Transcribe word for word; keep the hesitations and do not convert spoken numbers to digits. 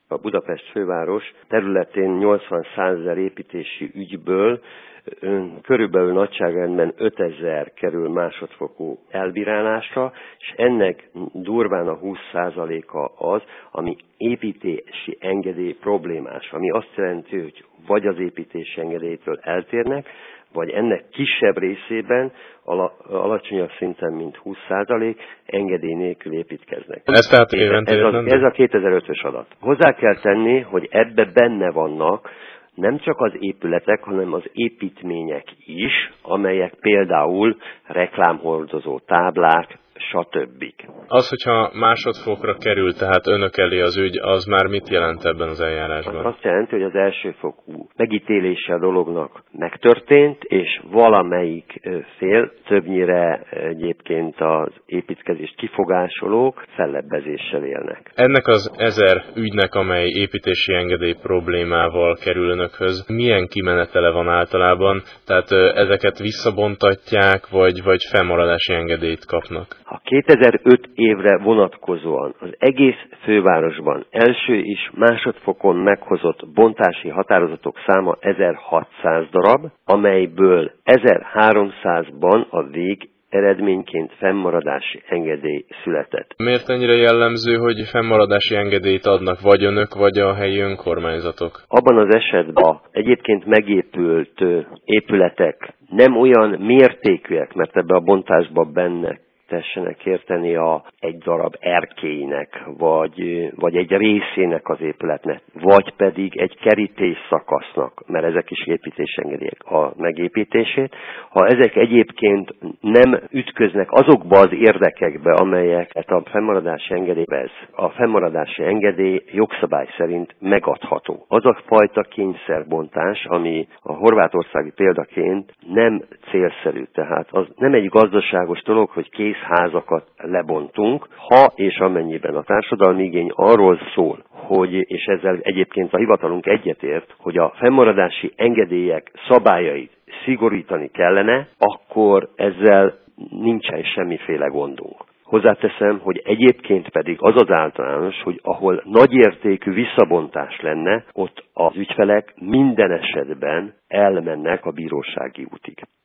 A Budapest főváros területén nyolcvan-százezer építési ügyből körülbelül nagyságrendben ötezer kerül másodfokú elbírálásra, és ennek durván a húsz százaléka az, ami építési engedély problémás, ami azt jelenti, hogy vagy az építési engedélytől eltérnek, vagy ennek kisebb részében, alacsonyabb szinten, mint húsz százalék, engedély nélkül építkeznek. Ez tehát évente ez, a, ez a kétezer-ötös adat. Hozzá kell tenni, hogy ebbe benne vannak nem csak az épületek, hanem az építmények is, amelyek például reklámhordozó táblák, stb. Az, hogyha másodfokra kerül, tehát önök elé az ügy, az már mit jelent ebben az eljárásban? Azt jelenti, hogy az elsőfokú megítélése a dolognak megtörtént, és valamelyik fél, többnyire egyébként az építkezést kifogásolók fellebbezéssel élnek. Ennek az ezer ügynek, amely építési engedély problémával kerül önökhöz, milyen kimenetele van általában? Tehát ezeket visszabontatják, vagy, vagy fennmaradási engedélyt kapnak? A kétezer-öt évre vonatkozóan az egész fővárosban első és másodfokon meghozott bontási határozatok száma ezerhatszáz darab, amelyből ezerháromszázban a vég eredményként fennmaradási engedély született. Miért ennyire jellemző, hogy fennmaradási engedélyt adnak vagy önök, vagy a helyi önkormányzatok? Abban az esetben egyébként megépült épületek nem olyan mértékűek, mert ebbe a bontásba benne tessenek érteni a egy darab erkélynek, vagy, vagy egy részének az épületnek, vagy pedig egy kerítés szakasznak, mert ezek is építésengedélyek a megépítését. Ha ezek egyébként nem ütköznek azokba az érdekekbe, amelyeket a fennmaradási engedélyhez, a fennmaradási engedély jogszabály szerint megadható. Az a fajta kényszerbontás, ami a horvátországi példaként nem célszerű, tehát az nem egy gazdaságos dolog, hogy kész házakat lebontunk, ha és amennyiben a társadalmi igény arról szól, hogy, és ezzel egyébként a hivatalunk egyetért, hogy a fennmaradási engedélyek szabályait szigorítani kellene, akkor ezzel nincsen semmiféle gondunk. Hozzáteszem, hogy egyébként pedig az az általános, hogy ahol nagyértékű visszabontás lenne, ott az ügyfelek minden esetben elmennek a bírósági útig.